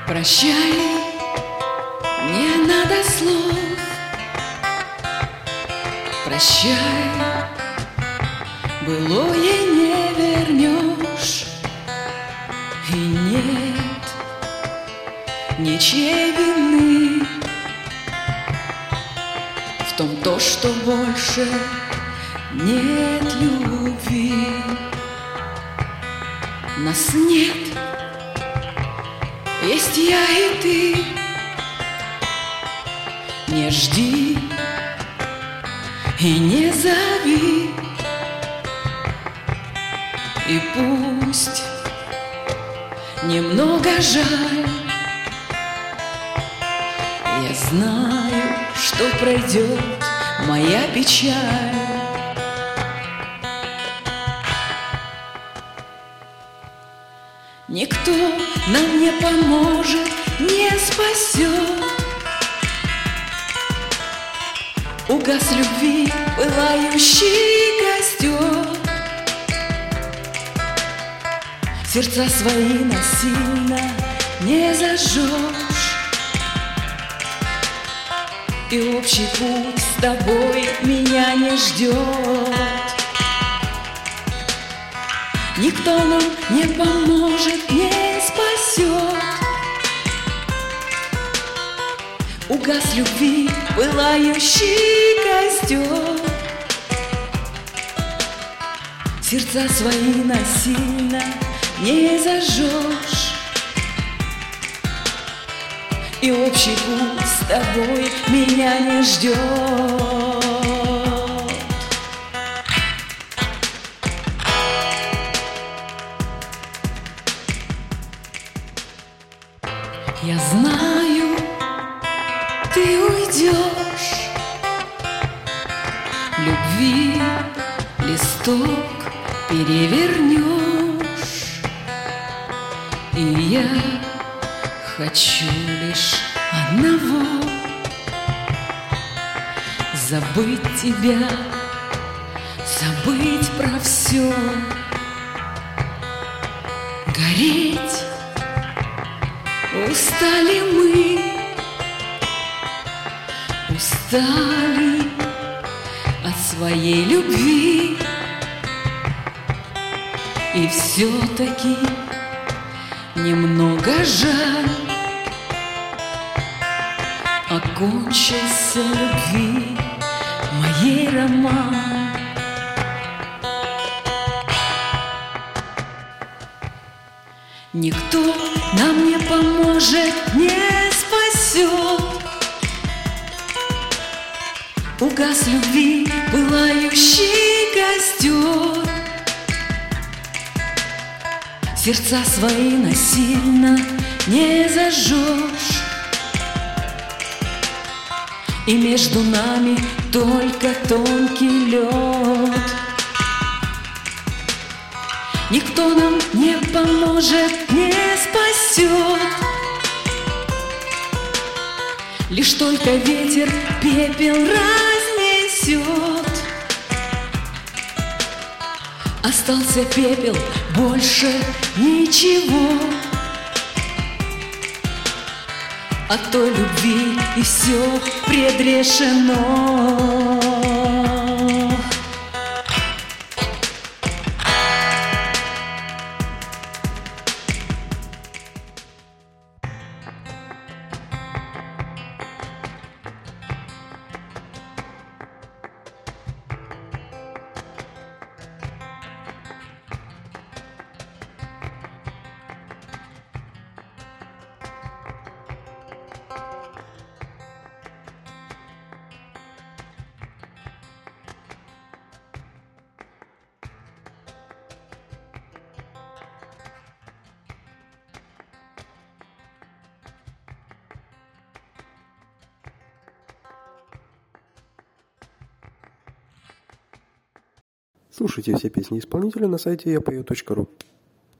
Прощай, не надо слов. Прощай, былое не вернешь. И нет ничьей вины в том, то, что больше нет любви. Нас нет, есть я и ты. Не жди и не зови. И пусть немного жаль, я знаю, что пройдет моя печаль. Никто нам не поможет, не спасет. Угас любви пылающий костер. Сердца свои насильно не зажжешь. И общий путь с тобой меня не ждет. Никто нам не поможет, не спасет. Угас любви пылающий костер. Сердца свои насильно не зажжешь. И общий путь с тобой меня не ждет. Я знаю, ты уйдешь. Любви листок перевернешь. И я хочу лишь одного: забыть тебя, забыть про все. Гореть устали мы, устали от своей любви. И все-таки немного жаль окончился любви моей роман. Никто нам не поможет, не спасет. Угас любви пылающий костер. Сердца свои насильно не зажжешь. И между нами только тонкий лед. Никто нам не поможет, не спасет. Лишь только ветер пепел разнесет. Остался пепел, больше ничего. От той любви и все предрешено. Слушайте все песни исполнителя на сайте yapою.ru.